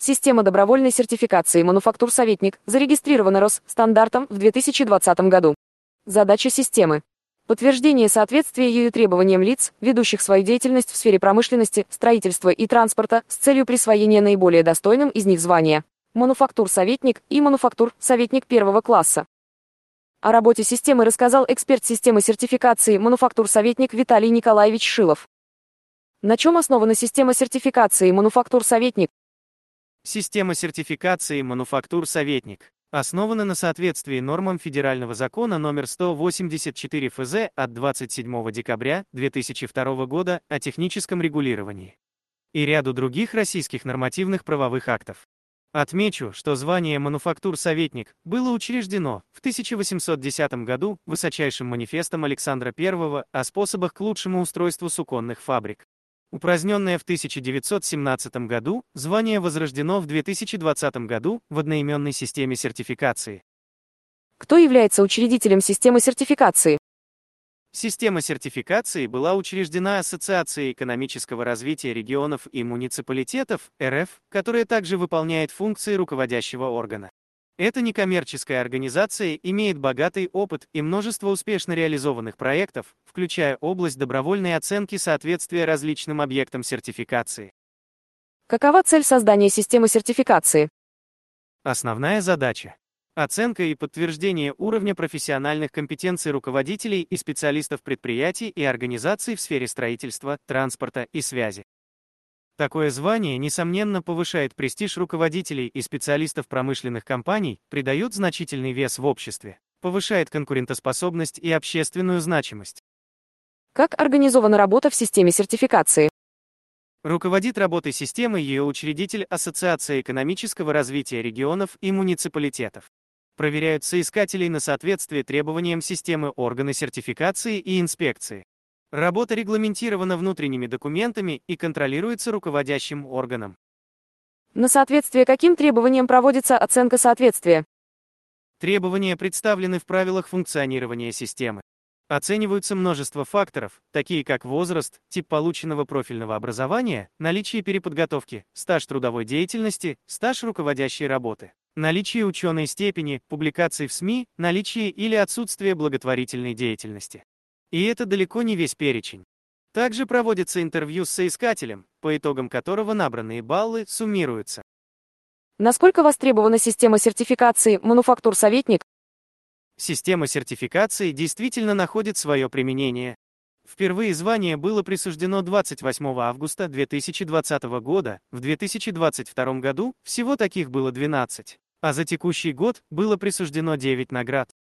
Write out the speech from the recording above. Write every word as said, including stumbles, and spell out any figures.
Система добровольной сертификации «Мануфактур-советник» зарегистрирована Росстандартом в две тысячи двадцатом году. Задача системы. Подтверждение соответствия ее требованиям лиц, ведущих свою деятельность в сфере промышленности, строительства и транспорта, с целью присвоения наиболее достойным из них звания «Мануфактур-советник» и «Мануфактур-советник первого класса». О работе системы рассказал эксперт системы сертификации «Мануфактур-советник» Виталий Николаевич Шилов. На чем основана система сертификации «Мануфактур-советник»? Система сертификации «Мануфактур-советник» основана на соответствии нормам Федерального закона номер сто восемьдесят четыре эф зэ от двадцать седьмого декабря две тысячи второго года о техническом регулировании и ряду других российских нормативных правовых актов. Отмечу, что звание «Мануфактур-советник» было учреждено в тысяча восемьсот десятом году высочайшим манифестом Александра Первого о способах к лучшему устройству суконных фабрик. Упраздненное в тысяча девятьсот семнадцатом году, звание возрождено в две тысячи двадцатом году в одноименной системе сертификации. Кто является учредителем системы сертификации? Система сертификации была учреждена Ассоциацией экономического развития регионов и муниципалитетов эр эф, которая также выполняет функции руководящего органа. Эта некоммерческая организация имеет богатый опыт и множество успешно реализованных проектов, включая область добровольной оценки соответствия различным объектам сертификации. Какова цель создания системы сертификации? Основная задача – оценка и подтверждение уровня профессиональных компетенций руководителей и специалистов предприятий и организаций в сфере строительства, транспорта и связи. Такое звание, несомненно, повышает престиж руководителей и специалистов промышленных компаний, придает значительный вес в обществе, повышает конкурентоспособность и общественную значимость. Как организована работа в системе сертификации? Руководит работой системы ее учредитель Ассоциация экономического развития регионов и муниципалитетов. Проверяют соискателей на соответствие требованиям системы органы сертификации и инспекции. Работа регламентирована внутренними документами и контролируется руководящим органом. На соответствие каким требованиям проводится оценка соответствия? Требования представлены в правилах функционирования системы. Оцениваются множество факторов, такие как возраст, тип полученного профильного образования, наличие переподготовки, стаж трудовой деятельности, стаж руководящей работы, наличие ученой степени, публикаций в СМИ, наличие или отсутствие благотворительной деятельности. И это далеко не весь перечень. Также проводится интервью с соискателем, по итогам которого набранные баллы суммируются. Насколько востребована система сертификации «Мануфактур-советник»? Система сертификации действительно находит свое применение. Впервые звание было присуждено двадцать восьмого августа две тысячи двадцатого года, в две тысячи двадцать втором году всего таких было двенадцать, а за текущий год было присуждено девять наград.